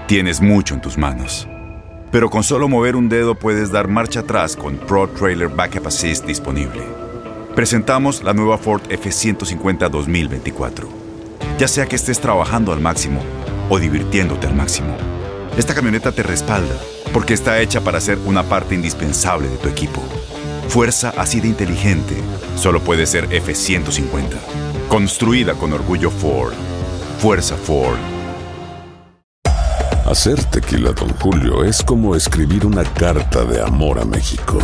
Tienes mucho en tus manos. Pero con solo mover un dedo puedes dar marcha atrás con Pro Trailer Backup Assist disponible. Presentamos la nueva Ford F-150 2024. Ya sea que estés trabajando al máximo o divirtiéndote al máximo, esta camioneta te respalda porque está hecha para ser una parte indispensable de tu equipo. Fuerza así de inteligente solo puede ser F-150. Construida con orgullo Ford. Fuerza Ford. Hacer tequila Don Julio es como escribir una carta de amor a México.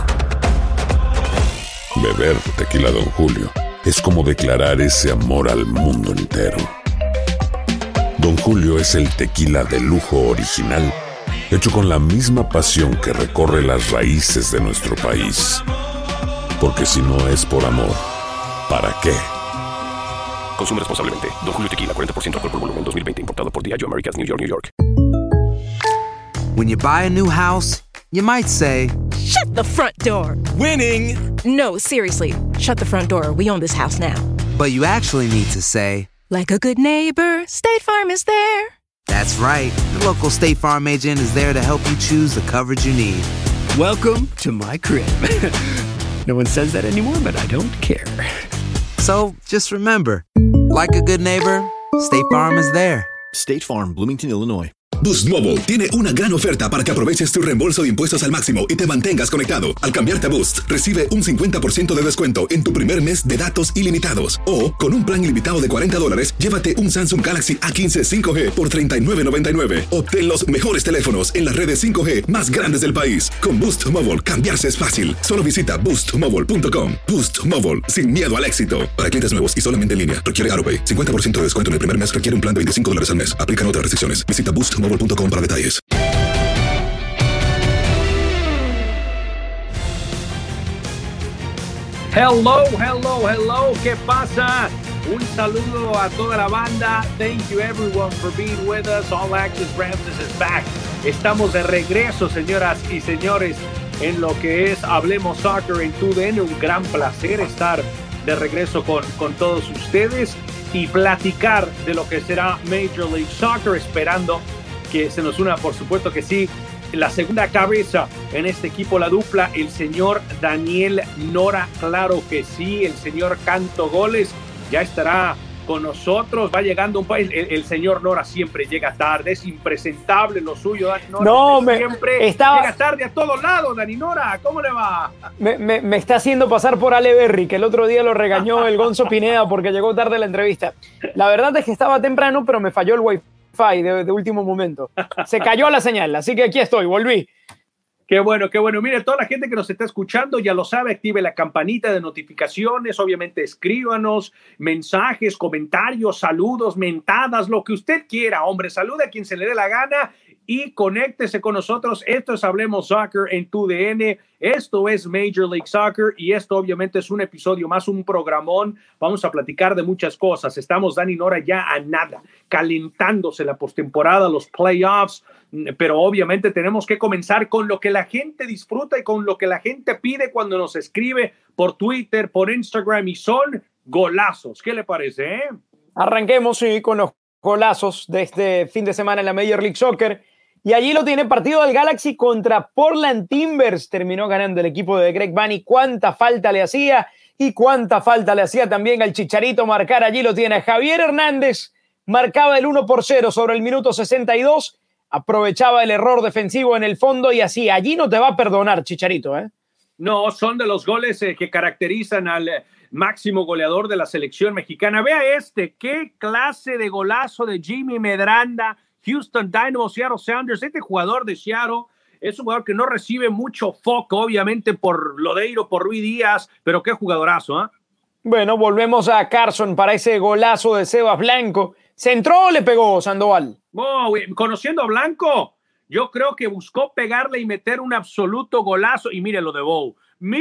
Beber tequila Don Julio es como declarar ese amor al mundo entero. Don Julio es el tequila de lujo original, hecho con la misma pasión que recorre las raíces de nuestro país. Porque si no es por amor, ¿para qué? Consume responsablemente. Don Julio Tequila, 40% alcohol por volumen, 2020. Importado por Diageo Americas, New York, New York. When you buy a new house, you might say, "Shut the front door." Winning! No, seriously. Shut the front door. We own this house now. but you actually need to say, like a good neighbor, State Farm is there. That's right. The local State Farm agent is there to help you choose the coverage you need. Welcome to my crib. No one says that anymore, but I don't care. So just remember, like a good neighbor, State Farm is there. State Farm, Bloomington, Illinois. Boost Mobile tiene una gran oferta para que aproveches tu reembolso de impuestos al máximo y te mantengas conectado. Al cambiarte a Boost, recibe un 50% de descuento en tu primer mes de datos ilimitados. O, con un plan ilimitado de $40, llévate un Samsung Galaxy A15 5G por $39.99. Obtén los mejores teléfonos en las redes 5G más grandes del país. Con Boost Mobile, cambiarse es fácil. Solo visita boostmobile.com. Boost Mobile, sin miedo al éxito. Para clientes nuevos y solamente en línea, requiere AutoPay. 50% de descuento en el primer mes requiere un plan de $25 al mes. Aplican otras restricciones. Visita boostmobile.com para detalles. Hello. ¿Qué pasa? Un saludo a toda la banda. Thank you everyone for being with us. All Access Ramses is back. Estamos de regreso, señoras y señores, en lo que es Hablemos Soccer en TUDN. Un gran placer estar de regreso con todos ustedes y platicar de lo que será Major League Soccer, esperando que se nos una, por supuesto que sí, la segunda cabeza en este equipo, la dupla, el señor Daniel Nora, claro que sí, el señor Canto Goles, ya estará con nosotros, va llegando un país, el señor Nora siempre llega tarde, es impresentable lo suyo, Dani Nora, siempre llega tarde a todos lados, Dani Nora, ¿cómo le va? Me está haciendo pasar por Ale Berry, que el otro día lo regañó el Gonzo Pineda porque llegó tarde a la entrevista. La verdad es que estaba temprano, pero me falló el wifi de último momento. Se cayó la señal, así que aquí estoy, volví. Qué bueno. Mire, toda la gente que nos está escuchando ya lo sabe, active la campanita de notificaciones, obviamente escríbanos mensajes, comentarios, saludos, mentadas, lo que usted quiera, hombre, salude a quien se le dé la gana y conéctese con nosotros. Esto es Hablemos Soccer en TUDN, esto es Major League Soccer y esto obviamente es un episodio más, un programón. Vamos a platicar de muchas cosas. Estamos, Dani Nora, ya a nada, calentándose la postemporada, los playoffs, pero obviamente tenemos que comenzar con lo que la gente disfruta y con lo que la gente pide cuando nos escribe por Twitter, por Instagram, y son golazos. ¿Qué le parece, Arranquemos, sí, con los golazos de este fin de semana en la Major League Soccer. Y allí lo tiene, partido del Galaxy contra Portland Timbers. Terminó ganando el equipo de Greg Vanney. Cuánta falta le hacía y cuánta falta le hacía también al Chicharito marcar. Allí lo tiene. Javier Hernández marcaba el 1-0 sobre el minuto 62. Aprovechaba el error defensivo en el fondo y así. Allí no te va a perdonar, Chicharito, ¿eh? No, son de los goles que caracterizan al máximo goleador de la selección mexicana. Vea qué clase de golazo de Jimmy Medranda, Houston Dynamo, Seattle Sounders. Este jugador de Seattle es un jugador que no recibe mucho foco, obviamente, por Lodeiro, por Ruiz Díaz, pero qué jugadorazo, ¿eh? Bueno, volvemos a Carson para ese golazo de Sebas Blanco. ¿Se entró o le pegó Sandoval? Oh, conociendo a Blanco, yo creo que buscó pegarle y meter un absoluto golazo. Y mire lo de Bow,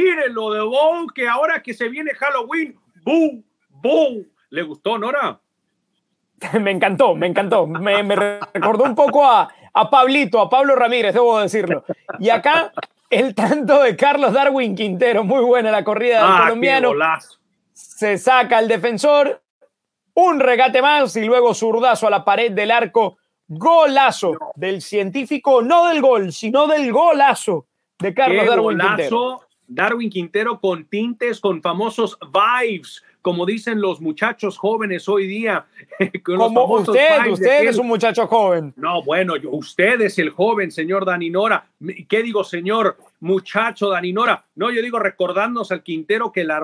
que ahora que se viene Halloween, ¡Boo! ¿Le gustó, Nora? Me encantó. Me recordó un poco a Pablito, a Pablo Ramírez, debo decirlo. Y acá el tanto de Carlos Darwin Quintero, muy buena la corrida del colombiano. Se saca el defensor, un regate más y luego zurdazo a la pared del arco. Golazo del científico, no del gol, sino del golazo de Carlos Darwin Quintero. Darwin Quintero con tintes, con famosos vibes, como dicen los muchachos jóvenes hoy día. Como usted es un muchacho joven. No, bueno, usted es el joven, señor Dani Nora. ¿Qué digo, señor muchacho Dani Nora? No, yo digo recordándonos al Quintero que la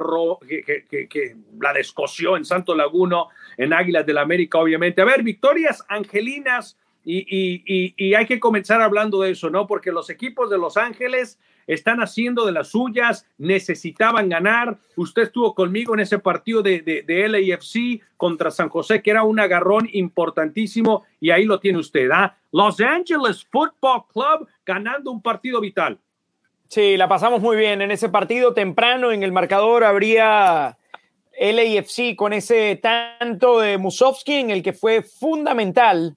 descoció en Santo Laguno, en Águilas del América, obviamente. A ver, victorias angelinas y hay que comenzar hablando de eso, ¿no? Porque los equipos de Los Ángeles están haciendo de las suyas, necesitaban ganar. Usted estuvo conmigo en ese partido de LAFC contra San José, que era un agarrón importantísimo, y ahí lo tiene usted, ¿ah? Los Angeles Football Club ganando un partido vital. Sí, la pasamos muy bien en ese partido. Temprano en el marcador habría LAFC con ese tanto de Musovski, en el que fue fundamental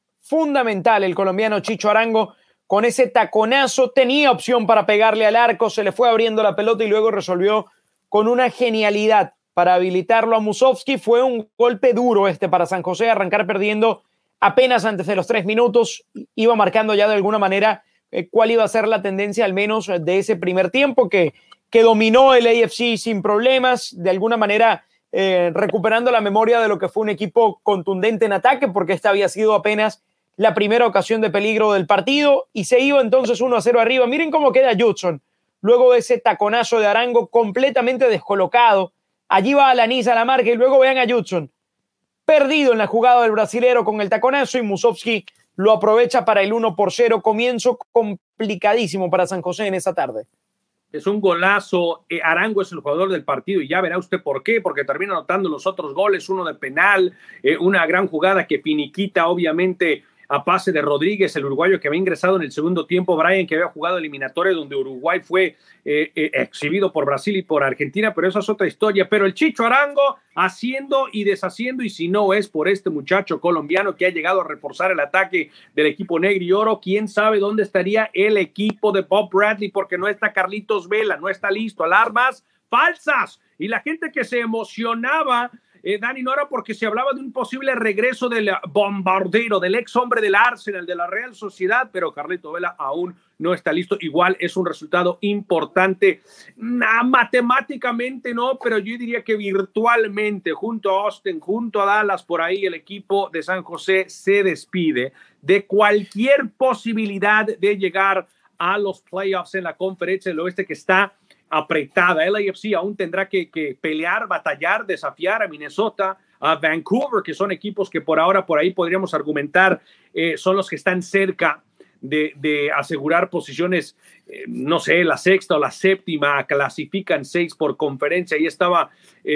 el colombiano Chicho Arango. Con ese taconazo tenía opción para pegarle al arco, se le fue abriendo la pelota y luego resolvió con una genialidad para habilitarlo a Musovski. Fue un golpe duro para San José, arrancar perdiendo apenas antes de los 3 minutos. Iba marcando ya de alguna manera cuál iba a ser la tendencia, al menos de ese primer tiempo, que dominó el AFC sin problemas, de alguna manera recuperando la memoria de lo que fue un equipo contundente en ataque, porque esta había sido apenas la primera ocasión de peligro del partido, y se iba entonces 1-0 arriba. Miren cómo queda Judson, luego de ese taconazo de Arango completamente descolocado. Allí va Alanis a la marca y luego vean a Judson, perdido en la jugada del brasilero con el taconazo, y Musovski lo aprovecha para el 1-0. Comienzo complicadísimo para San José en esa tarde. Es un golazo. Arango es el jugador del partido y ya verá usted por qué, porque termina anotando los otros goles, uno de penal, una gran jugada que finiquita obviamente a pase de Rodríguez, el uruguayo que había ingresado en el segundo tiempo, Brian, que había jugado eliminatoria donde Uruguay fue exhibido por Brasil y por Argentina, pero esa es otra historia. Pero el Chicho Arango haciendo y deshaciendo, y si no es por este muchacho colombiano que ha llegado a reforzar el ataque del equipo negro y oro, quién sabe dónde estaría el equipo de Bob Bradley, porque no está Carlitos Vela, no está listo. Alarmas falsas, y la gente que se emocionaba, Dani Nora, porque se hablaba de un posible regreso del bombardero, del ex hombre del Arsenal, de la Real Sociedad, pero Carlito Vela aún no está listo. Igual es un resultado importante, matemáticamente no, pero yo diría que virtualmente, junto a Austin, junto a Dallas, por ahí el equipo de San José se despide de cualquier posibilidad de llegar a los playoffs en la Conferencia del Oeste, que está apretada. El AFC aún tendrá que pelear, batallar, desafiar a Minnesota, a Vancouver, que son equipos que por ahora, por ahí podríamos argumentar, son los que están cerca de asegurar posiciones, no sé, la sexta o la séptima, clasifican 6 por conferencia. Ahí estaba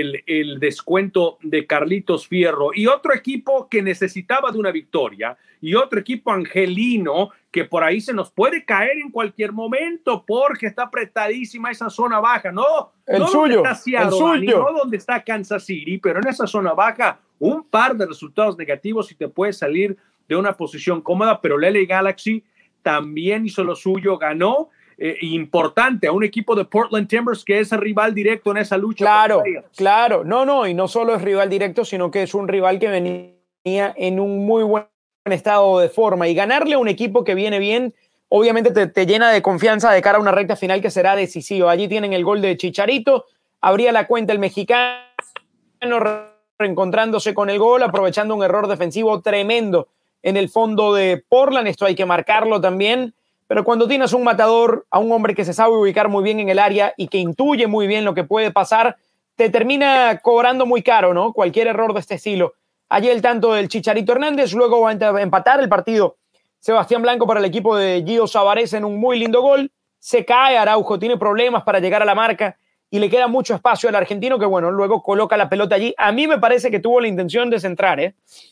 el descuento de Carlitos Fierro. Y otro equipo que necesitaba de una victoria, y otro equipo angelino que por ahí se nos puede caer en cualquier momento porque está apretadísima esa zona baja. No donde está Seattle, no donde está Kansas City, pero en esa zona baja un par de resultados negativos y te puedes salir de una posición cómoda. Pero el LA Galaxy también hizo lo suyo, ganó, importante, a un equipo de Portland Timbers que es el rival directo en esa lucha. Claro, no, y no solo es rival directo, sino que es un rival que venía en un muy buen estado de forma, y ganarle a un equipo que viene bien, obviamente te llena de confianza de cara a una recta final que será decisiva. Allí tienen el gol de Chicharito, abría la cuenta el mexicano, reencontrándose con el gol, aprovechando un error defensivo tremendo en el fondo de Portland. Esto hay que marcarlo también, pero cuando tienes un matador, a un hombre que se sabe ubicar muy bien en el área y que intuye muy bien lo que puede pasar, te termina cobrando muy caro, ¿no? Cualquier error de este estilo. Allí el tanto del Chicharito Hernández, luego va a empatar el partido Sebastián Blanco para el equipo de Gio Savarez en un muy lindo gol. Se cae Araujo, tiene problemas para llegar a la marca y le queda mucho espacio al argentino, que bueno, luego coloca la pelota allí. A mí me parece que tuvo la intención de centrar,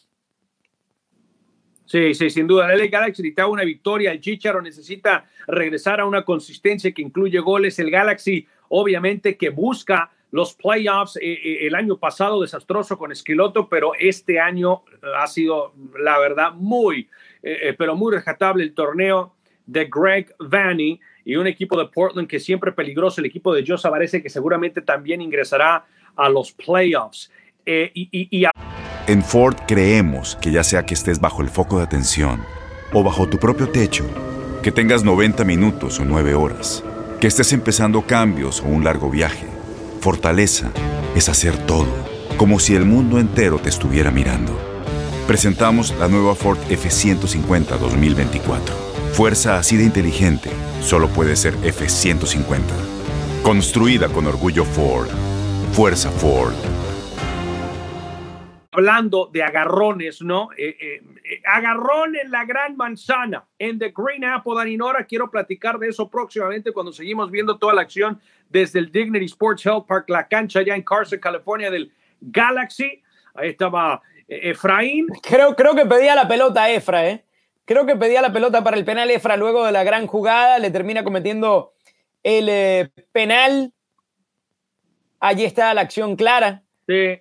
Sí, sin duda. El LA Galaxy necesita una victoria. El Chicharo necesita regresar a una consistencia que incluye goles. El Galaxy, obviamente, que busca los playoffs. El año pasado desastroso con Esqueloto, pero este año ha sido, la verdad, pero muy rescatable el torneo de Greg Vanney y un equipo de Portland que siempre peligroso, el equipo de Gio Savarez, que seguramente también ingresará a los playoffs. En Ford creemos que ya sea que estés bajo el foco de atención o bajo tu propio techo, que tengas 90 minutos o 9 horas, que estés empezando cambios o un largo viaje, fortaleza es hacer todo, como si el mundo entero te estuviera mirando. Presentamos la nueva Ford F-150 2024. Fuerza así de inteligente solo puede ser F-150. Construida con orgullo Ford. Fuerza Ford. Hablando de agarrones, ¿no? Agarrón en la Gran Manzana, en The Green Apple, Dani Nora. Quiero platicar de eso próximamente cuando seguimos viendo toda la acción desde el Dignity Sports Health Park, la cancha allá en Carson, California, del Galaxy. Ahí estaba Efraín. Creo que pedía la pelota Efra, ¿eh? Creo que pedía la pelota para el penal Efra luego de la gran jugada. Le termina cometiendo el penal. Allí está la acción clara. Sí.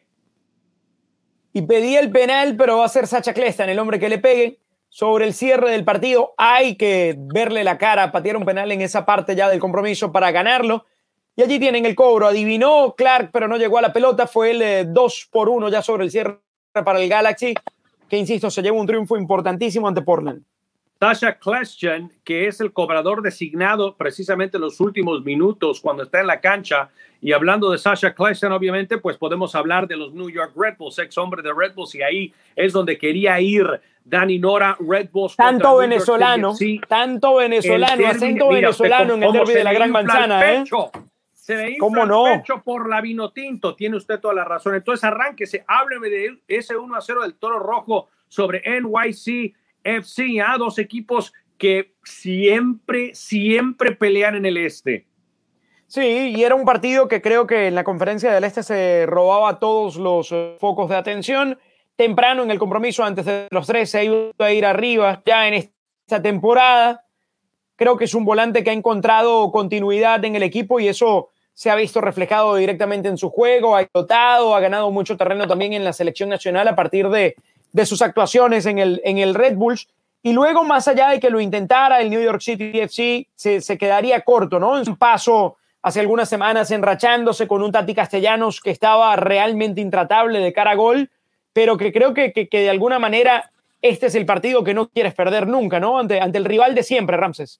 Y pedía el penal, pero va a ser Sacha Kljestan el hombre que le pegue. Sobre el cierre del partido hay que verle la cara, patear un penal en esa parte ya del compromiso para ganarlo. Y allí tienen el cobro. Adivinó Clark, pero no llegó a la pelota. Fue el 2-1 ya sobre el cierre para el Galaxy, que, insisto, se lleva un triunfo importantísimo ante Portland. Sacha Kljestan, que es el cobrador designado precisamente en los últimos minutos cuando está en la cancha. Y hablando de Sacha Kljestan, obviamente, pues podemos hablar de los New York Red Bulls, ex hombre de Red Bulls, y ahí es donde quería ir Dani Nora. Red Bulls. Tanto venezolano, acento venezolano en el derbi de la Gran Manzana, ¿eh? Se le infla el pecho por la Vinotinto. Tiene usted toda la razón. Entonces, arránquese, hábleme de ese 1-0 del Toro Rojo sobre NYC FC, dos equipos que siempre pelean en el este. Sí, y era un partido que creo que en la Conferencia del Este se robaba todos los focos de atención. Temprano en el compromiso, antes de los 3, se iba a ir arriba ya en esta temporada. Creo que es un volante que ha encontrado continuidad en el equipo y eso se ha visto reflejado directamente en su juego. Ha explotado, ha ganado mucho terreno también en la selección nacional a partir de sus actuaciones en el Red Bulls. Y luego, más allá de que lo intentara, el New York City FC se quedaría corto, ¿no? En su paso hace algunas semanas enrachándose con un Tati Castellanos que estaba realmente intratable de cara a gol, pero que creo que de alguna manera este es el partido que no quieres perder nunca, ¿no? Ante el rival de siempre, Ramses.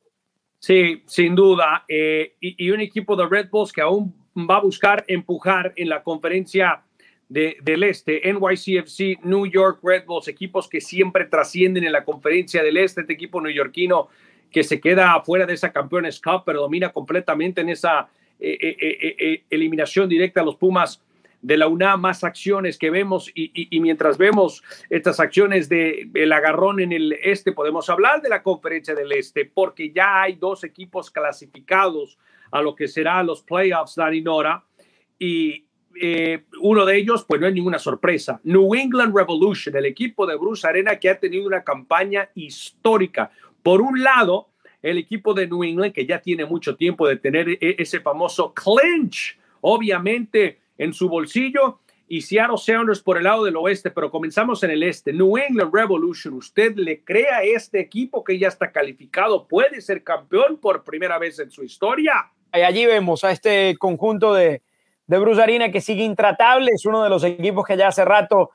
Sí, sin duda. Y un equipo de Red Bulls que aún va a buscar empujar en la conferencia del Este, NYCFC, New York Red Bulls, equipos que siempre trascienden en la conferencia del Este. Este equipo neoyorquino que se queda afuera de esa Campeones Cup, pero domina completamente en esa eliminación directa a los Pumas de la UNAM. Más acciones que vemos y mientras vemos estas acciones del agarrón en el Este, podemos hablar de la conferencia del Este, porque ya hay dos equipos clasificados a lo que será los playoffs, Dani Nora, y uno de ellos, pues no es ninguna sorpresa, New England Revolution, el equipo de Bruce Arena, que ha tenido una campaña histórica. Por un lado, el equipo de New England, que ya tiene mucho tiempo de tener ese famoso clinch, obviamente, en su bolsillo, y Seattle Sounders por el lado del oeste, pero comenzamos en el este. New England Revolution, ¿usted le cree a este equipo que ya está calificado? ¿Puede ser campeón por primera vez en su historia? Y allí vemos a este conjunto de Bruce Arena que sigue intratable. Es uno de los equipos que ya hace rato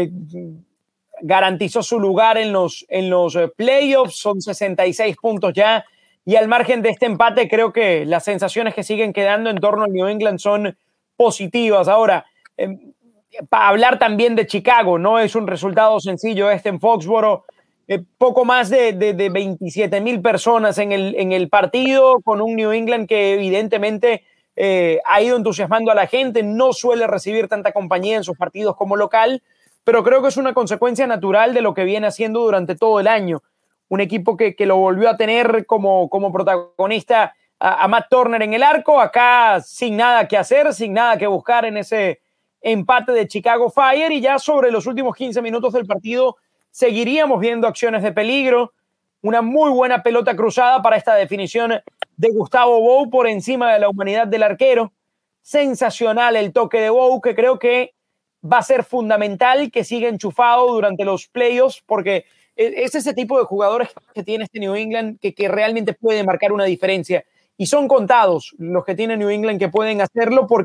garantizó su lugar en los playoffs. Son 66 puntos ya, y al margen de este empate creo que las sensaciones que siguen quedando en torno a New England son positivas. Ahora, para hablar también de Chicago, no es un resultado sencillo en Foxboro. Poco más de 27,000 personas en el partido, con un New England que evidentemente ha ido entusiasmando a la gente. No suele recibir tanta compañía en sus partidos como local, pero creo que es una consecuencia natural de lo que viene haciendo durante todo el año. Un equipo que lo volvió a tener como protagonista a Matt Turner en el arco, acá sin nada que hacer, sin nada que buscar en ese empate de Chicago Fire, y ya sobre los últimos 15 minutos del partido seguiríamos viendo acciones de peligro. Una muy buena pelota cruzada para esta definición de Gustavo Bou por encima de la humanidad del arquero. Sensacional el toque de Bou, que creo que va a ser fundamental que siga enchufado durante los playoffs, porque es ese tipo de jugadores que tiene este New England que realmente puede marcar una diferencia. Y son contados los que tiene New England que pueden hacerlo, porque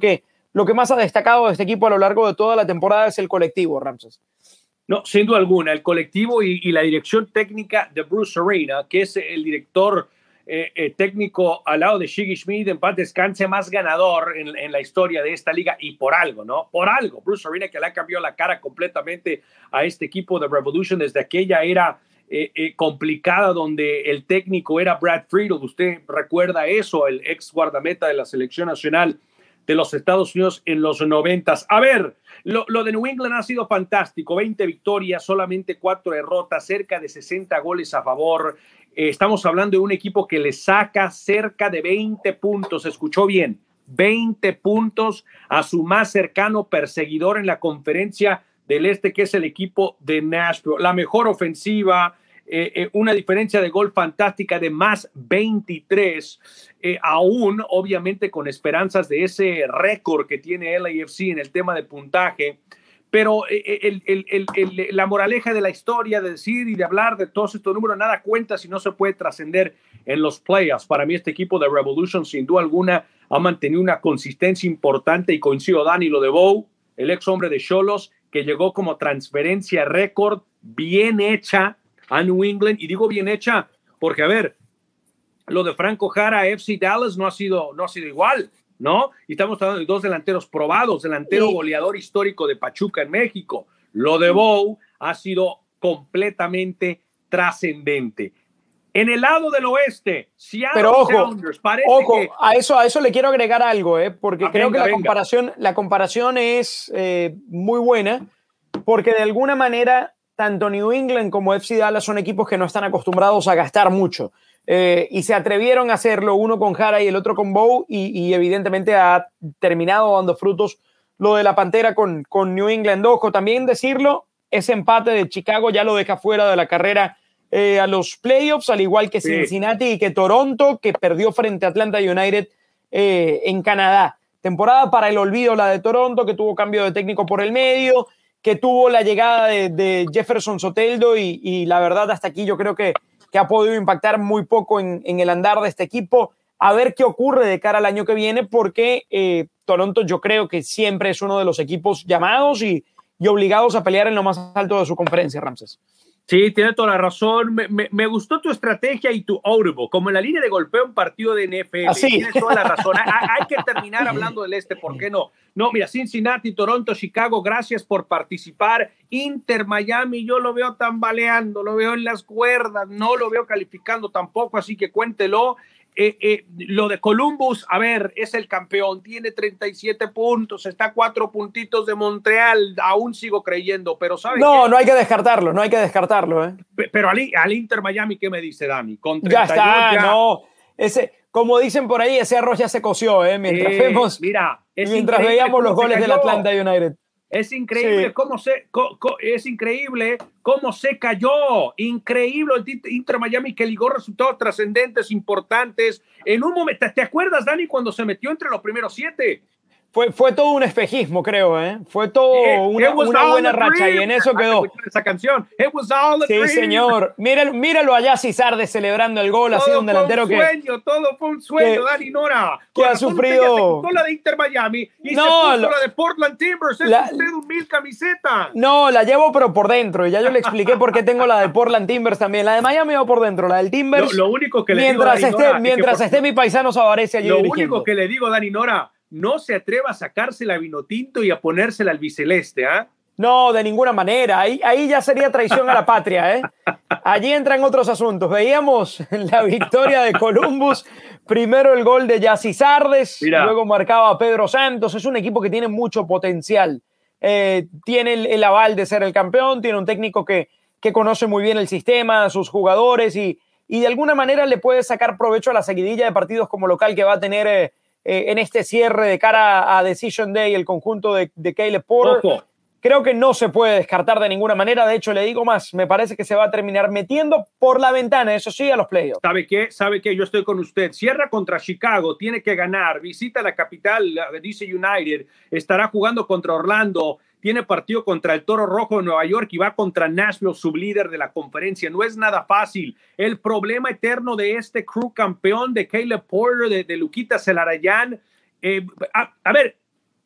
lo que más ha destacado de este equipo a lo largo de toda la temporada es el colectivo, Ramses. No, sin duda alguna, el colectivo y la dirección técnica de Bruce Arena, que es el director técnico al lado de Shiggy Schmidt, en paz descanse, más ganador en la historia de esta liga, y por algo, ¿no? Por algo. Bruce Arena, que le ha cambiado la cara completamente a este equipo de Revolution desde aquella era complicada donde el técnico era Brad Friedel. Usted recuerda eso, el ex guardameta de la selección nacional de los Estados Unidos en los 90s. A ver, lo de New England ha sido fantástico. 20 victorias, solamente 4 derrotas, cerca de 60 goles a favor. Estamos hablando de un equipo que le saca cerca de 20 puntos. Escuchó bien, 20 puntos a su más cercano perseguidor en la conferencia del Este, que es el equipo de Nashville. La mejor ofensiva, una diferencia de gol fantástica de más 23, aún obviamente con esperanzas de ese récord que tiene LAFC en el tema de puntaje. Pero la moraleja de la historia, de decir y de hablar de todos estos números, nada cuenta si no se puede trascender en los playoffs. Para mí este equipo de Revolution sin duda alguna ha mantenido una consistencia importante, y coincido, Dani, lo de Bow, el ex hombre de Xolos, que llegó como transferencia récord, bien hecha a New England. Y digo bien hecha porque, a ver, lo de Franco Jara a FC Dallas no ha sido igual, ¿no? Y estamos hablando de 2 delanteros probados, delantero goleador histórico de Pachuca en México. Lo de Bow ha sido completamente trascendente. En el lado del oeste, Seattle Sounders, parece que... a eso le quiero agregar algo, porque creo que la comparación es muy buena, porque de alguna manera tanto New England como FC Dallas son equipos que no están acostumbrados a gastar mucho. Y se atrevieron a hacerlo, uno con Jara y el otro con Bow, y evidentemente ha terminado dando frutos lo de la Pantera con New England. Ojo, también decirlo, ese empate de Chicago ya lo deja fuera de la carrera a los playoffs, al igual que Cincinnati y que Toronto, que perdió frente a Atlanta United en Canadá. Temporada para el olvido la de Toronto, que tuvo cambio de técnico por el medio, que tuvo la llegada de Jefferson Soteldo, y la verdad hasta aquí yo creo que ha podido impactar muy poco en el andar de este equipo. A ver qué ocurre de cara al año que viene, porque Toronto yo creo que siempre es uno de los equipos llamados y obligados a pelear en lo más alto de su conferencia, Ramses. Sí, tiene toda la razón. Me gustó tu estrategia y tu audible, como en la línea de golpeo en partido de NFL. Así. Tienes toda la razón. Hay que terminar hablando del Este, ¿por qué no? No, mira, Cincinnati, Toronto, Chicago, gracias por participar. Inter, Miami, yo lo veo tambaleando, lo veo en las cuerdas, no lo veo calificando tampoco, así que cuéntelo. Lo de Columbus, a ver, es el campeón, tiene 37 puntos, está a 4 puntitos de Montreal, aún sigo creyendo, pero ¿sabes? No hay que descartarlo, Pero al Inter Miami, ¿qué me dice Dani? Con 32 ya está, no, como dicen por ahí, ese arroz ya se coció, mientras veíamos los goles del Atlanta United. Es increíble es increíble cómo se cayó. Increíble el Inter Miami, que ligó resultados trascendentes, importantes. En un momento, ¿te acuerdas, Dani, cuando se metió entre los primeros 7? Fue todo un espejismo, creo, Fue todo una buena racha, y en eso quedó. Esa canción, It was all a dream. Sí, señor. Míralo allá, Cisarde celebrando el gol, ha sido un delantero todo fue un sueño, Dani Nora. Que ha sufrido. Se la de Inter Miami y se puso la de Portland Timbers. Es usted un 1000 camiseta. No, la llevo pero por dentro, y ya yo le expliqué por qué tengo la de Portland Timbers también. La de Miami va por dentro, la del Timbers. Lo único que le mientras esté mi paisano Savarese allí dirigiendo. Lo único que le digo, Dani Nora, no se atreva a sacársela a Vinotinto y a ponérsela al biceleste, No, de ninguna manera. Ahí ya sería traición a la patria, Allí entran otros asuntos. Veíamos la victoria de Columbus. Primero el gol de Yacy Sardes, luego marcaba Pedro Santos. Es un equipo que tiene mucho potencial. Tiene el aval de ser el campeón, tiene un técnico que conoce muy bien el sistema, a sus jugadores, y de alguna manera le puede sacar provecho a la seguidilla de partidos como local que va a tener en este cierre de cara a Decision Day el conjunto de Caleb Porter. Ojo. Creo que no se puede descartar de ninguna manera. De hecho, le digo más, me parece que se va a terminar metiendo por la ventana, eso sí, a los playoffs. ¿Sabe qué? Yo estoy con usted. Cierra contra Chicago, tiene que ganar. Visita la capital, DC United. Estará jugando contra Orlando. Tiene partido contra el Toro Rojo de Nueva York y va contra Nashville, sublíder de la conferencia. No es nada fácil. El problema eterno de este crew campeón de Caleb Porter, de Luquita Celarayán. A ver,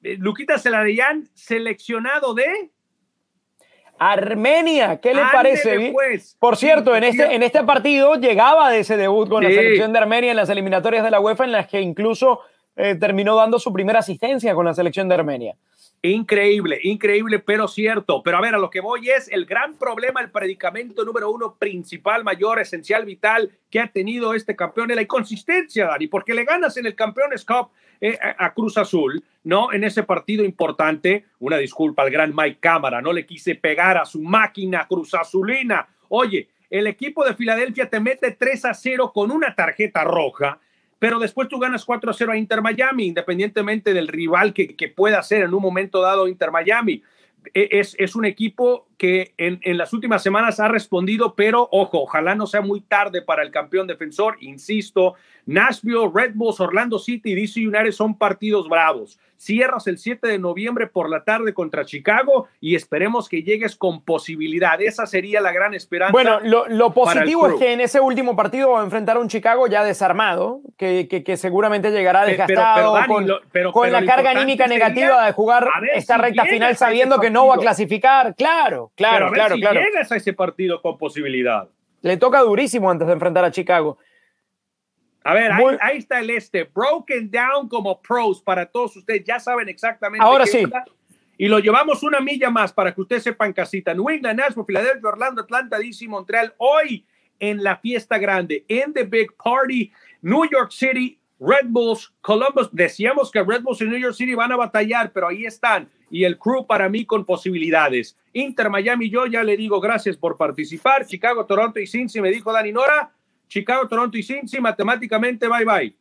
Luquita Zelarayán, seleccionado de Armenia. ¿Qué le parece? Pues. Por cierto, en este partido llegaba de ese debut con la selección de Armenia en las eliminatorias de la UEFA, en las que incluso terminó dando su primera asistencia con la selección de Armenia. Increíble, increíble, pero cierto. Pero a ver, a lo que voy es el gran problema, el predicamento número uno, principal, mayor, esencial, vital que ha tenido este campeón es la inconsistencia, Dani, porque le ganas en el Campeones Cup a Cruz Azul, ¿no? En ese partido importante, una disculpa al gran Mike Cámara, no le quise pegar a su máquina Cruz Azulina. Oye, el equipo de Filadelfia te mete 3-0 con una tarjeta roja, pero después tú ganas 4-0 a Inter Miami, independientemente del rival que pueda ser en un momento dado Inter Miami. Es un equipo que en las últimas semanas ha respondido, pero ojo, ojalá no sea muy tarde para el campeón defensor. Insisto, Nashville, Red Bulls, Orlando City y DC United son partidos bravos. Cierras el 7 de noviembre por la tarde contra Chicago y esperemos que llegues con posibilidad. Esa sería la gran esperanza. Bueno, lo positivo es que en ese último partido va a enfrentar a un Chicago ya desarmado, que seguramente llegará desgastado, con la carga anímica negativa de jugar esta recta final sabiendo que no va a clasificar. Claro. Llegas a ese partido con posibilidad. Le toca durísimo antes de enfrentar a Chicago. A ver, ahí está el broken down como pros para todos ustedes. Ya saben exactamente. Ahora sí. Y lo llevamos una milla más para que ustedes sepan casita. New England, Nashville, Filadelfia, Orlando, Atlanta, DC, Montreal. Hoy en la fiesta grande, en the big party, New York City, Red Bulls, Columbus. Decíamos que Red Bulls y New York City van a batallar, pero ahí están. Y el crew para mí con posibilidades. Inter, Miami, yo ya le digo gracias por participar. Chicago, Toronto y Cincy, me dijo Dani Nora. Chicago, Toronto y Cincy, matemáticamente, bye bye.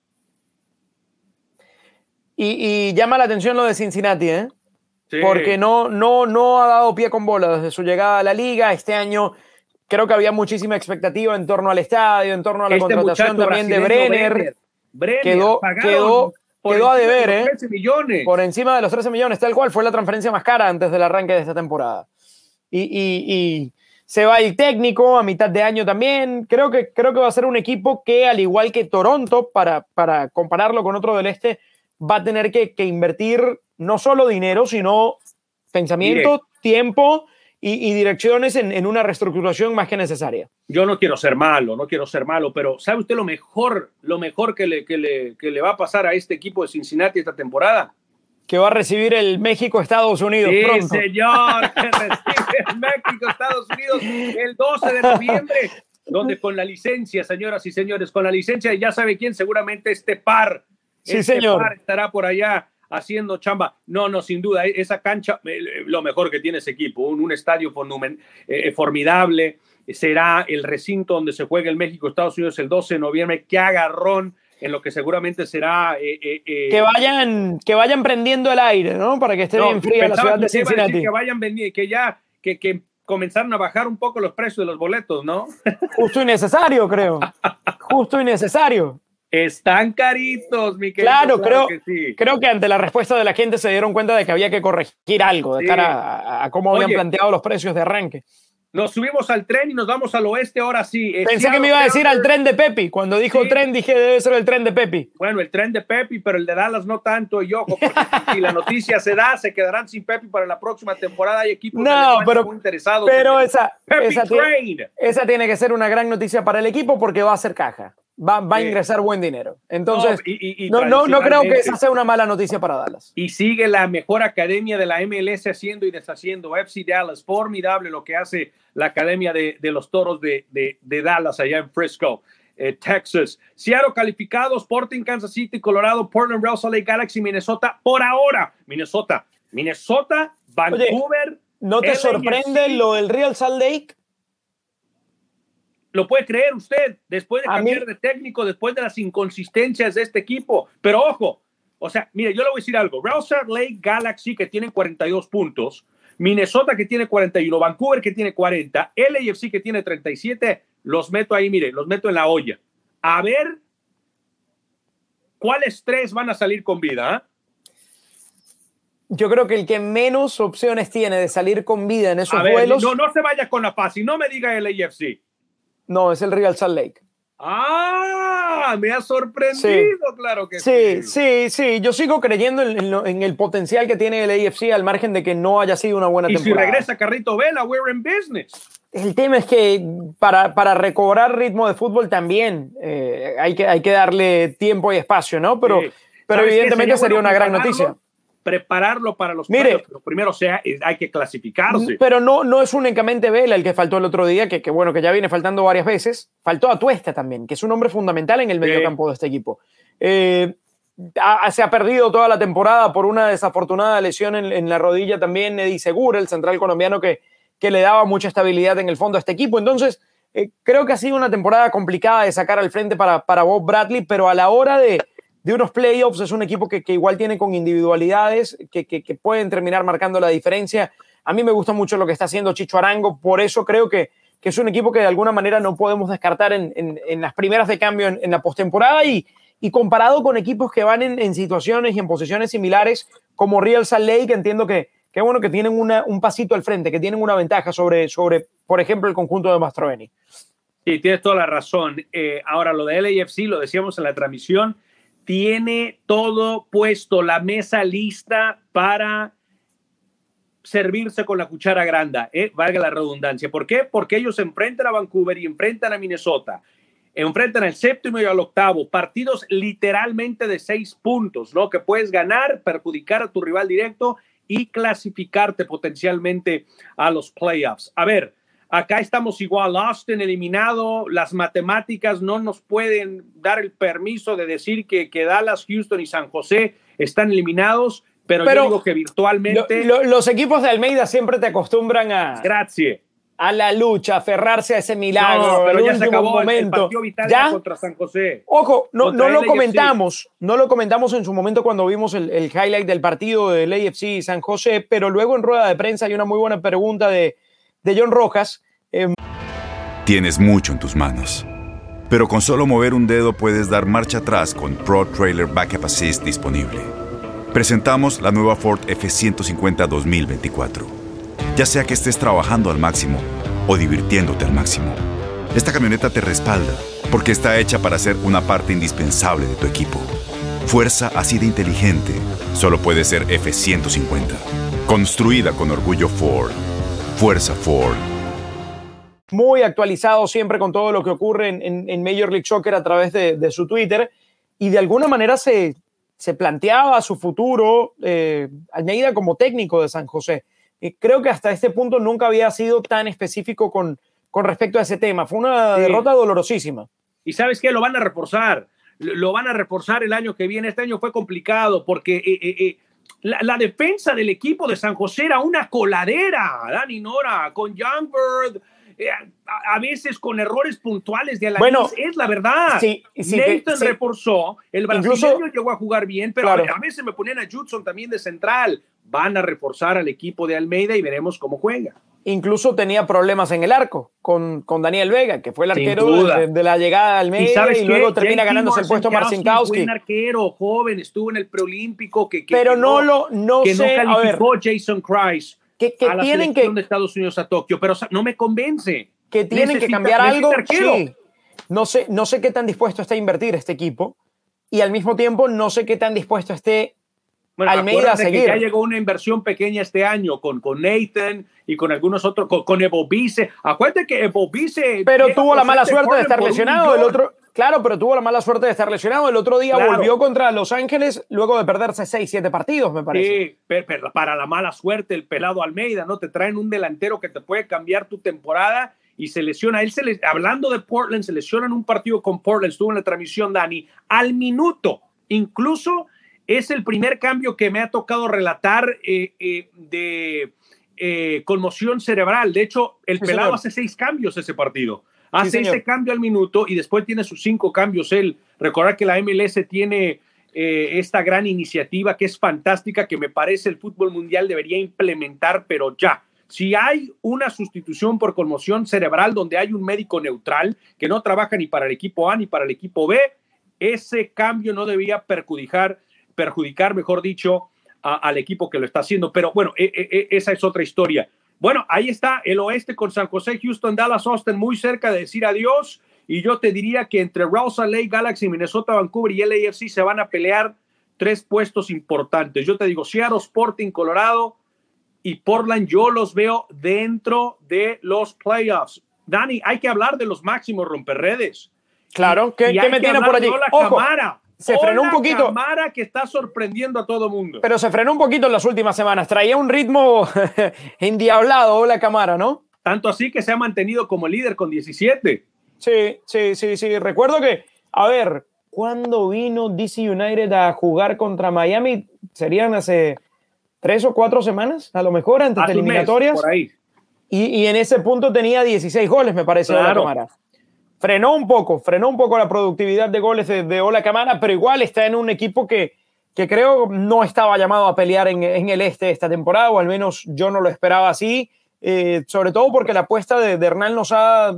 Y llama la atención lo de Cincinnati, ¿eh? Sí. Porque no ha dado pie con bola desde su llegada a la liga. Este año creo que había muchísima expectativa en torno al estadio, en torno a la contratación también de Brenner. Quedó a deber, ¿eh? 13 millones. Por encima de los 13 millones, tal cual fue la transferencia más cara antes del arranque de esta temporada. Y se va el técnico a mitad de año también. Creo que va a ser un equipo que, al igual que Toronto, para compararlo con otro del este, va a tener que invertir no solo dinero, sino pensamiento, tiempo y direcciones en una reestructuración más que necesaria. Yo no quiero ser malo, pero ¿sabe usted lo mejor que le va a pasar a este equipo de Cincinnati esta temporada? Que va a recibir el México-Estados Unidos pronto. Sí, señor, que recibe el México-Estados Unidos el 12 de noviembre, donde con la licencia, señoras y señores, con la licencia, ya sabe quién, seguramente este par estará por allá haciendo chamba. No, sin duda, esa cancha, lo mejor que tiene ese equipo, un estadio formidable, será el recinto donde se juega el México-Estados Unidos el 12 de noviembre, qué agarrón, en lo que seguramente será... que vayan prendiendo el aire, ¿no? Para que esté bien fría la ciudad de Cincinnati. Que vayan vendiendo, que comenzaron a bajar un poco los precios de los boletos, ¿no? Justo y necesario, creo. Justo y necesario. Están caritos, mi querido. Claro, creo que ante la respuesta de la gente se dieron cuenta de que había que corregir algo de cara a cómo habían planteado los precios de arranque. Nos subimos al tren y nos vamos al oeste, ahora sí. Pensé que me iba a decir al tren de Pepi. Cuando dijo tren, dije debe ser el tren de Pepi. Bueno, el tren de Pepi, pero el de Dallas no tanto. Y ojo, porque si la noticia se da, se quedarán sin Pepi para la próxima temporada. Hay equipos muy interesados. Pero esa tiene que ser una gran noticia para el equipo porque va a hacer caja. Va a ingresar buen dinero. Entonces, no creo que esa sea una mala noticia para Dallas. Y sigue la mejor academia de la MLS haciendo y deshaciendo. FC Dallas, formidable lo que hace la academia de los Toros de Dallas allá en Frisco, Texas. Seattle calificados, Sporting, Kansas City, Colorado, Portland, Real Salt Lake Galaxy, Minnesota. Por ahora, Minnesota, Vancouver. Oye, ¿no te sorprende lo del Real Salt Lake? ¿Lo puede creer usted? Después de cambiar de técnico, después de las inconsistencias de este equipo. Pero ojo, o sea, mire, yo le voy a decir algo. Real Salt Lake Galaxy, que tienen 42 puntos. Minnesota, que tiene 41. Vancouver, que tiene 40. LAFC, que tiene 37. Los meto ahí, mire, los meto en la olla. A ver cuáles tres van a salir con vida, ¿eh? Yo creo que el que menos opciones tiene de salir con vida en esos vuelos... No se vaya con la fácil. No me diga LAFC. No, es el Real Salt Lake. Me ha sorprendido, claro que sí. Sí. Yo sigo creyendo en el potencial que tiene el AFC al margen de que no haya sido una buena temporada. Y si regresa Carrito Vela, we're in business. El tema es que para recobrar ritmo de fútbol también hay que darle tiempo y espacio, ¿no? Pero evidentemente sería una gran noticia. Prepararlo para los playoffs. Lo primero hay que clasificarse. Pero no es únicamente Vela el que faltó el otro día, que ya viene faltando varias veces. Faltó Atuesta también, que es un hombre fundamental en el mediocampo de este equipo. Se ha perdido toda la temporada por una desafortunada lesión en la rodilla también Eddie Segura, el central colombiano que le daba mucha estabilidad en el fondo a este equipo. Entonces, creo que ha sido una temporada complicada de sacar al frente para Bob Bradley, pero a la hora de unos playoffs es un equipo que igual tiene con individualidades que pueden terminar marcando la diferencia. A mí me gusta mucho lo que está haciendo Chicho Arango, por eso creo que es un equipo que de alguna manera no podemos descartar en las primeras de cambio en la postemporada y comparado con equipos que van en situaciones y en posiciones similares como Real Salt Lake, entiendo que bueno que tienen un pasito al frente, que tienen una ventaja sobre por ejemplo, el conjunto de Mastroeni. Sí, tienes toda la razón. Ahora, lo de LAFC, lo decíamos en la transmisión, tiene todo puesto, la mesa lista para servirse con la cuchara grande, valga la redundancia. ¿Por qué? Porque ellos enfrentan a Vancouver y enfrentan a Minnesota. Enfrentan al séptimo y al octavo. Partidos literalmente de 6 puntos, ¿no? Que puedes ganar, perjudicar a tu rival directo y clasificarte potencialmente a los playoffs. A ver, acá estamos igual, Austin eliminado, las matemáticas no nos pueden dar el permiso de decir que Dallas, Houston y San José están eliminados, pero yo digo que virtualmente... Los equipos de Almeida siempre te acostumbran a la lucha, a aferrarse a ese milagro. No, pero ya se acabó momento. El partido vital ¿ya? Contra San José. Ojo, no lo comentamos en su momento cuando vimos el highlight del partido del AFC San José, pero luego en rueda de prensa hay una muy buena pregunta de John Rojas. Tienes mucho en tus manos, pero con solo mover un dedo puedes dar marcha atrás con Pro Trailer Backup Assist disponible. Presentamos la nueva Ford F-150 2024. Ya sea que estés trabajando al máximo o divirtiéndote al máximo, esta camioneta te respalda porque está hecha para ser una parte indispensable de tu equipo. Fuerza así de inteligente solo puede ser F-150. Construida con orgullo Ford. Fuerza Ford. Muy actualizado siempre con todo lo que ocurre en Major League Soccer a través de su Twitter, y de alguna manera se planteaba su futuro Almeida como técnico de San José. Creo que hasta este punto nunca había sido tan específico con respecto a ese tema. Fue una derrota dolorosísima. ¿Y sabes qué? Lo van a reforzar. Lo van a reforzar el año que viene. Este año fue complicado porque la defensa del equipo de San José era una coladera, Dani Nora, con Youngbird, a veces con errores puntuales de Alanis. Bueno, es la verdad. Sí, Nathan reforzó, el brasileño llegó a jugar bien, pero claro, a veces me ponían a Judson también de central. Van a reforzar al equipo de Almeida y veremos cómo juega. Incluso tenía problemas en el arco con Daniel Vega, que fue el arquero de la llegada de Almeida, y luego termina ganándose el puesto Marcinkowski. Un arquero joven, estuvo en el preolímpico pero no calificó Jason Christ a la tienen selección de Estados Unidos a Tokio, pero no me convence. Que tienen que cambiar algo. Sí. No sé qué tan dispuesto está a invertir este equipo, y al mismo tiempo no sé qué tan dispuesto esté Almeida a seguir. Que ya llegó una inversión pequeña este año con Nathan y con algunos otros, con Evo Vice. Acuérdate que Evo Vice... Pero tuvo la mala suerte de estar lesionado. Pero tuvo la mala suerte de estar lesionado. El otro día volvió contra Los Ángeles luego de perderse 6-7 partidos, me parece. Sí, pero para la mala suerte, el pelado Almeida, ¿no? Te traen un delantero que te puede cambiar tu temporada y se lesiona. Hablando de Portland, se lesiona en un partido con Portland. Estuvo en la transmisión, Dani, al minuto. Incluso... es el primer cambio que me ha tocado relatar de conmoción cerebral. De hecho, el pelado hace 6 cambios ese partido. Hace ese cambio al minuto y después tiene sus 5 cambios él. Recordar que la MLS tiene esta gran iniciativa que es fantástica, que me parece el fútbol mundial debería implementar, pero ya. Si hay una sustitución por conmoción cerebral donde hay un médico neutral que no trabaja ni para el equipo A ni para el equipo B, ese cambio no debía perjudicar, mejor dicho, al equipo que lo está haciendo. Pero bueno, esa es otra historia. Bueno, ahí está el oeste con San José, Houston, Dallas, Austin, muy cerca de decir adiós. y yo te diría que entre Real Salt Lake, Galaxy, Minnesota, Vancouver y LAFC se van a pelear 3 puestos importantes. Yo te digo, Seattle, Sporting, Colorado y Portland, yo los veo dentro de los playoffs. Dani, hay que hablar de los máximos romperredes. Claro, ¿qué me tiene por allí? Ojo, se frenó un poquito. Camara que está sorprendiendo a todo mundo. Pero se frenó un poquito en las últimas semanas. Traía un ritmo endiablado Ola Camara, ¿no? Tanto así que se ha mantenido como líder con 17. Sí. Recuerdo que, a ver, ¿cuándo vino DC United a jugar contra Miami? Serían hace 3 o 4 semanas, a lo mejor, antes de eliminatorias. Por ahí. Y en ese punto tenía 16 goles, me parece, Ola Camara. Frenó un poco la productividad de goles de Ola Camara, pero igual está en un equipo que creo no estaba llamado a pelear en el este esta temporada, o al menos yo no lo esperaba así, sobre todo porque la apuesta de Hernán Lozada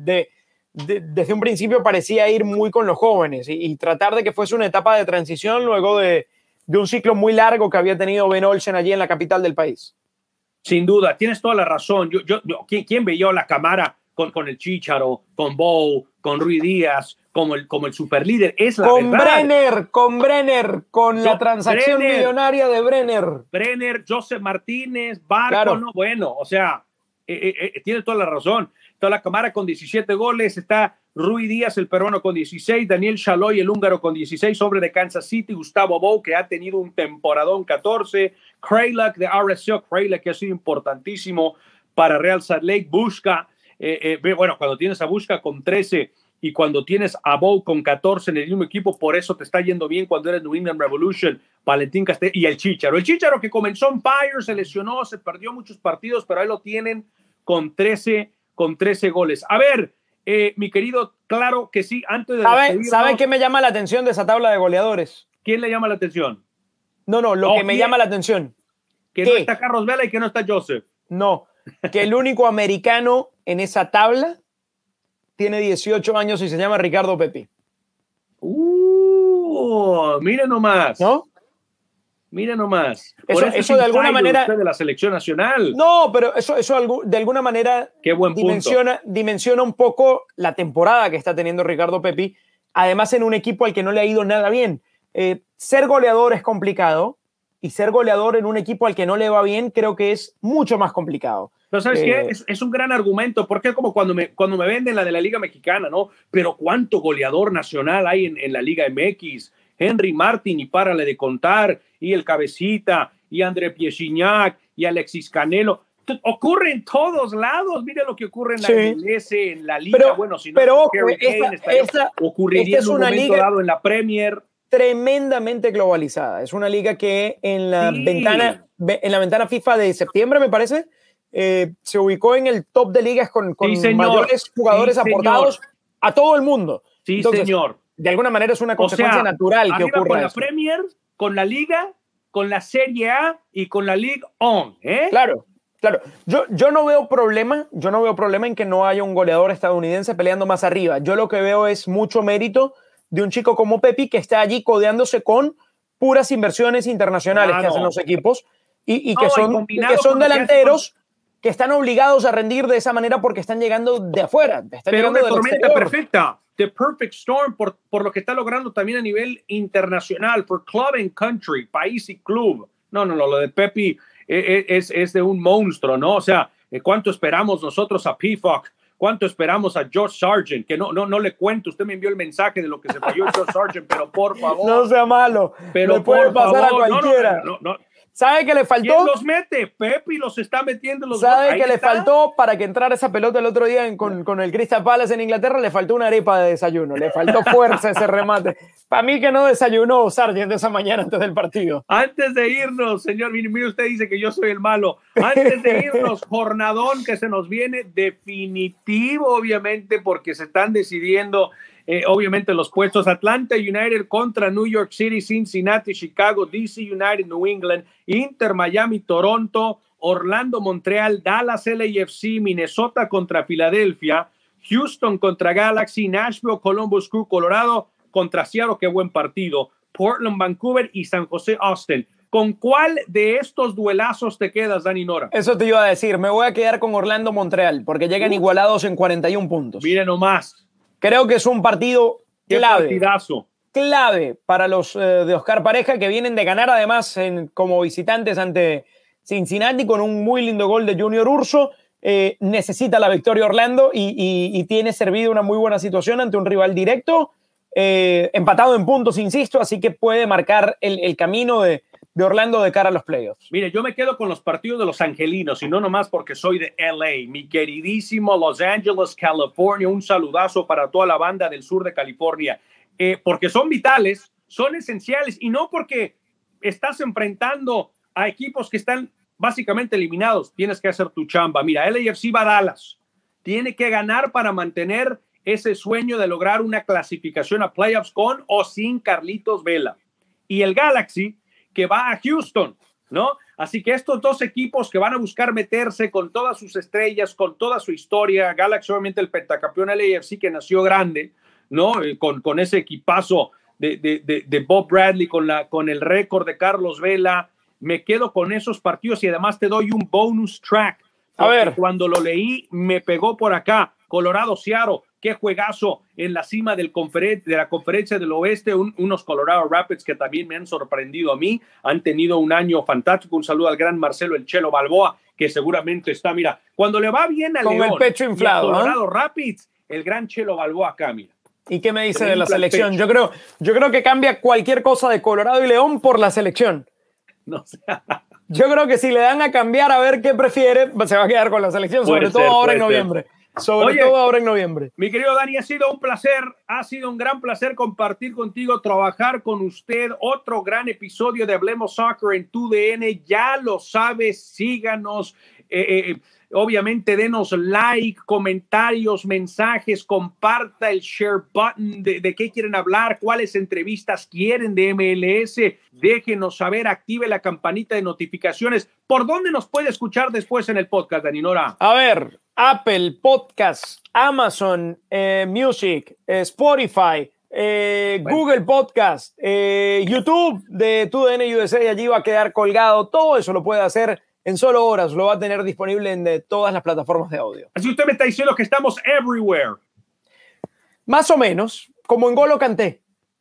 desde un principio parecía ir muy con los jóvenes y tratar de que fuese una etapa de transición luego de un ciclo muy largo que había tenido Ben Olsen allí en la capital del país. Sin duda, tienes toda la razón. ¿Quién veía Ola Camara con el Chícharo, con Bow, con Rui Díaz, como el superlíder? Es la verdad. Con Brenner, la transacción millonaria de Brenner, Joseph Martínez, Barco, claro. No, bueno, o sea, tiene toda la razón. Toda la Camara con 17 goles, está Rui Díaz, el peruano, con 16, Daniel Chaloy, el húngaro, con 16, hombre de Kansas City, Gustavo Bou, que ha tenido un temporadón, 14, Krejlak de RSL, Krejlak que ha sido importantísimo para Real Salt Lake, Bushka, bueno, cuando tienes a Bushka con 13 y cuando tienes a Bou con 14 en el mismo equipo, por eso te está yendo bien cuando eres New England Revolution, Valentín Castell y el Chícharo que comenzó en Fire, se lesionó, se perdió muchos partidos, pero ahí lo tienen con 13 goles. A ver, mi querido, claro que sí, antes de ¿Sabe qué me llama la atención de esa tabla de goleadores? ¿Quién le llama la atención? No, lo que me llama la atención. Que no está Carlos Vela y que no está Joseph. No, que el único americano en esa tabla tiene 18 años y se llama Ricardo Pepi. Mira nomás. ¿No? Mira nomás. Eso de alguna manera de la selección nacional. No, pero eso de alguna manera Qué buen dimensiona un poco la temporada que está teniendo Ricardo Pepi, además en un equipo al que no le ha ido nada bien. Ser goleador es complicado y ser goleador en un equipo al que no le va bien creo que es mucho más complicado. Pero ¿sabes qué? Es un gran argumento, porque es como cuando me venden la de la Liga Mexicana, ¿no? Pero ¿cuánto goleador nacional hay en la Liga MX? Henry Martin, y párale de contar, y el Cabecita, y André Pierre-Gignac, y Alexis Canelo. Ocurre en todos lados. Mira lo que ocurre en la MLS, en la Liga. Pero, si no, ocurriría en un momento dado en la Premier. Tremendamente globalizada. Es una liga que en la ventana FIFA de septiembre, me parece, se ubicó en el top de ligas con mayores jugadores aportados a todo el mundo. Sí, entonces, señor. De alguna manera es una consecuencia natural que ocurra con la Premier, con la Liga, con la Serie A y con la Ligue 1, ¿eh? Claro. Yo no veo problema en que no haya un goleador estadounidense peleando más arriba. Yo lo que veo es mucho mérito de un chico como Pepi que está allí codeándose con puras inversiones internacionales que hacen los equipos y que son delanteros que están obligados a rendir de esa manera porque están llegando de afuera. Pero una tormenta perfecta. The Perfect Storm por lo que está logrando también a nivel internacional, por club and country, país y club. No, lo de Pepi es de un monstruo, ¿no? O sea, ¿cuánto esperamos nosotros a P-Fuck? ¿Cuánto esperamos a Josh Sargent? Que no le cuento, usted me envió el mensaje de lo que se falló Josh Sargent, pero por favor. No sea malo, pero le puede pasar a cualquiera. No. ¿Sabe qué le faltó? ¿Quién los mete? Pepi los está metiendo los ¿Sabe qué le faltó para que entrara esa pelota el otro día con el Crystal Palace en Inglaterra? Le faltó una arepa de desayuno, le faltó fuerza ese remate. Para mí que no desayunó Sargent esa mañana antes del partido. Antes de irnos, señor, mire, usted dice que yo soy el malo. Antes de irnos, jornadón que se nos viene definitivo, obviamente, porque se están decidiendo obviamente los puestos. Atlanta United contra New York City, Cincinnati, Chicago, DC United, New England, Inter, Miami, Toronto, Orlando, Montreal, Dallas, LAFC, Minnesota contra Filadelfia, Houston contra Galaxy, Nashville, Columbus Crew, Colorado contra Seattle, qué buen partido, Portland, Vancouver y San José, Austin. ¿Con cuál de estos duelazos te quedas, Dani Nora? Eso te iba a decir, me voy a quedar con Orlando, Montreal, porque llegan igualados en 41 puntos. Mire nomás. Creo que es un partido ¡Qué clave. partidazo! Clave para los de Oscar Pareja, que vienen de ganar además como visitantes ante Cincinnati con un muy lindo gol de Junior Urso. Necesita la victoria Orlando y tiene servido una muy buena situación ante un rival directo, empatado en puntos, insisto, así que puede marcar el camino de Orlando de cara a los playoffs. Mire, yo me quedo con los partidos de los angelinos y no nomás porque soy de LA, mi queridísimo Los Angeles, California. Un saludazo para toda la banda del sur de California, porque son vitales, son esenciales, y no porque estás enfrentando a equipos que están básicamente eliminados. Tienes que hacer tu chamba. Mira, LAFC va a Dallas, tiene que ganar para mantener ese sueño de lograr una clasificación a playoffs con o sin Carlitos Vela. Y el Galaxy, que va a Houston, ¿no? Así que estos dos equipos que van a buscar meterse con todas sus estrellas, con toda su historia. Galaxy, obviamente el pentacampeón LAFC, que nació grande, ¿no? Con ese equipazo de Bob Bradley, con el récord de Carlos Vela. Me quedo con esos partidos y además te doy un bonus track. A ver. Cuando lo leí, me pegó por acá. Colorado-Seattle, qué juegazo en la cima de la conferencia del oeste. Unos Colorado Rapids que también me han sorprendido a mí. Han tenido un año fantástico. Un saludo al gran Marcelo El Chelo Balboa, que seguramente está, mira, cuando le va bien a con León el pecho inflado, y a Colorado Rapids, el gran Chelo Balboa acá, mira. ¿Y qué me dice de la selección? Yo creo que cambia cualquier cosa de Colorado y León por la selección. No sé. Yo creo que si le dan a cambiar a ver qué prefiere, se va a quedar con la selección, sobre todo ahora en noviembre. Sobre todo ahora en noviembre. Mi querido Dani, ha sido un placer, ha sido un gran placer compartir contigo, trabajar con usted. Otro gran episodio de Hablemos Soccer en TUDN. Ya lo sabes, síganos. Obviamente, denos like, comentarios, mensajes, comparta el share button de qué quieren hablar, cuáles entrevistas quieren de MLS. Déjenos saber, active la campanita de notificaciones. ¿Por dónde nos puede escuchar después en el podcast, Dani Nora? A ver, Apple Podcast, Amazon Music, Spotify, Google Podcast, YouTube de TUDN USA, y allí va a quedar colgado. Todo eso lo puede hacer en solo horas, lo va a tener disponible en todas las plataformas de audio. Así usted me está diciendo que estamos everywhere. Más o menos, como en N'Golo Kanté.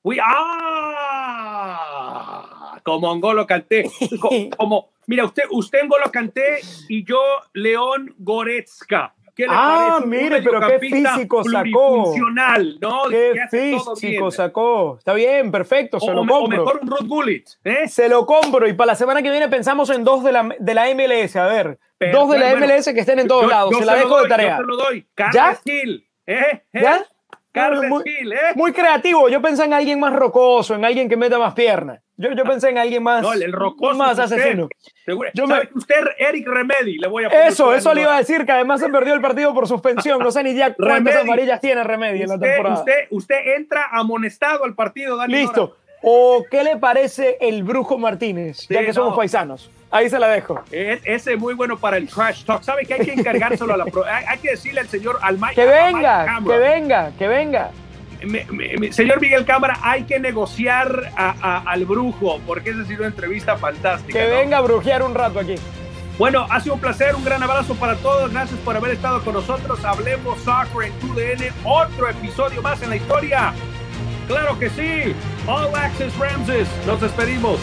Como en N'Golo Kanté. Mira, usted en N'Golo Kanté y yo León Goretzka. ¿Qué le parece? Mire, pero qué físico sacó. Funcional, ¿no? Qué físico sacó. Está bien, perfecto, se lo compro. O mejor un Ruud Gullit, ¿eh? Se lo compro, y para la semana que viene pensamos en dos de la MLS, a ver. Dos de la MLS que estén en todos lados. Se la dejo de tarea. Yo se lo doy. Carles Gil. ¿Ya? Carles Gil, Muy creativo. Yo pensé en alguien más rocoso, en alguien que meta más piernas. Yo pensé en alguien más. No, el rocoso. Más asesino. Usted, Eric Remedy, le voy a poner. Eso le iba a decir, que además se perdió el partido por suspensión. No sé ni ya cuántas amarillas tiene Remedy en la temporada. Usted entra amonestado al partido, Dani. Listo. ¿O qué le parece el Brujo Martínez? Ya que somos paisanos. Ahí se la dejo. Ese es muy bueno para el trash talk. ¿Sabe que hay que encargárselo a la hay que decirle al señor Almay? Que venga. Señor Miguel Cámara, hay que negociar al Brujo, porque esa ha sido una entrevista fantástica. Que venga a brujear un rato aquí. Bueno, ha sido un placer, un gran abrazo para todos. Gracias por haber estado con nosotros. Hablemos Soccer en TUDN. Otro episodio más en la historia. ¡Claro que sí! All Access Ramses. Nos despedimos.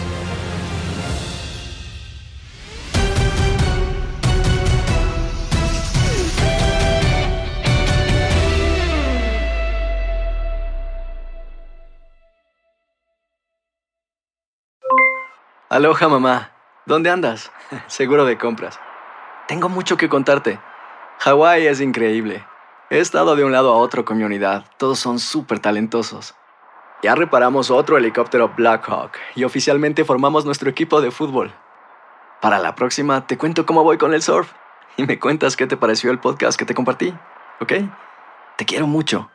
Aloha, mamá. ¿Dónde andas? Seguro de compras. Tengo mucho que contarte. Hawái es increíble. He estado de un lado a otro con mi unidad. Todos son súper talentosos. Ya reparamos otro helicóptero Blackhawk y oficialmente formamos nuestro equipo de fútbol. Para la próxima te cuento cómo voy con el surf y me cuentas qué te pareció el podcast que te compartí, ¿ok? Te quiero mucho.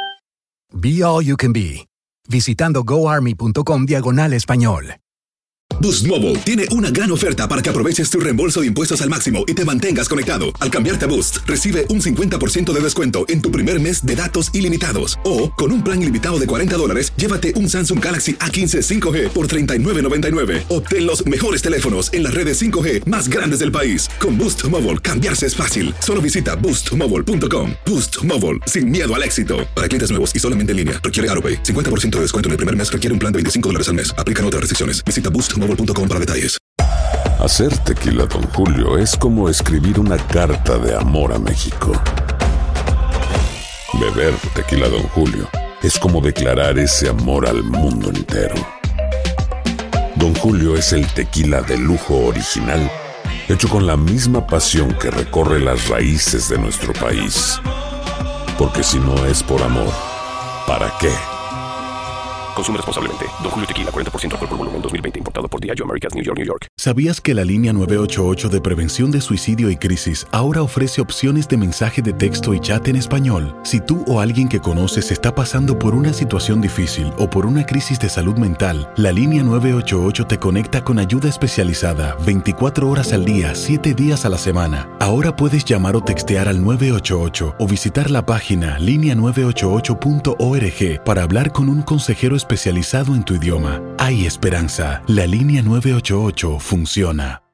Be All You Can Be. Visitando goarmy.com/español. Boost Mobile tiene una gran oferta para que aproveches tu reembolso de impuestos al máximo y te mantengas conectado. Al cambiarte a Boost, recibe un 50% de descuento en tu primer mes de datos ilimitados. O, con un plan ilimitado de $40, llévate un Samsung Galaxy A15 5G por $39.99. Obtén los mejores teléfonos en las redes 5G más grandes del país. Con Boost Mobile, cambiarse es fácil. Solo visita boostmobile.com. Boost Mobile, sin miedo al éxito. Para clientes nuevos y solamente en línea, requiere AroPay. 50% de descuento en el primer mes requiere un plan de $25 al mes. Aplican otras restricciones. Visita boostmobile.com para detalles. Hacer tequila Don Julio es como escribir una carta de amor a México. Beber tequila Don Julio es como declarar ese amor al mundo entero. Don Julio es el tequila de lujo original, hecho con la misma pasión que recorre las raíces de nuestro país. Porque si no es por amor, ¿para qué? Consume responsablemente. Don Julio Tequila, 40% alcohol por volumen, 2020. Importado por Diageo Americas, New York, New York. ¿Sabías que la línea 988 de prevención de suicidio y crisis ahora ofrece opciones de mensaje de texto y chat en español? Si tú o alguien que conoces está pasando por una situación difícil o por una crisis de salud mental, la línea 988 te conecta con ayuda especializada 24 horas al día, 7 días a la semana. Ahora puedes llamar o textear al 988 o visitar la página linea988.org para hablar con un consejero especializado en tu idioma. Hay esperanza. La línea 988 funciona.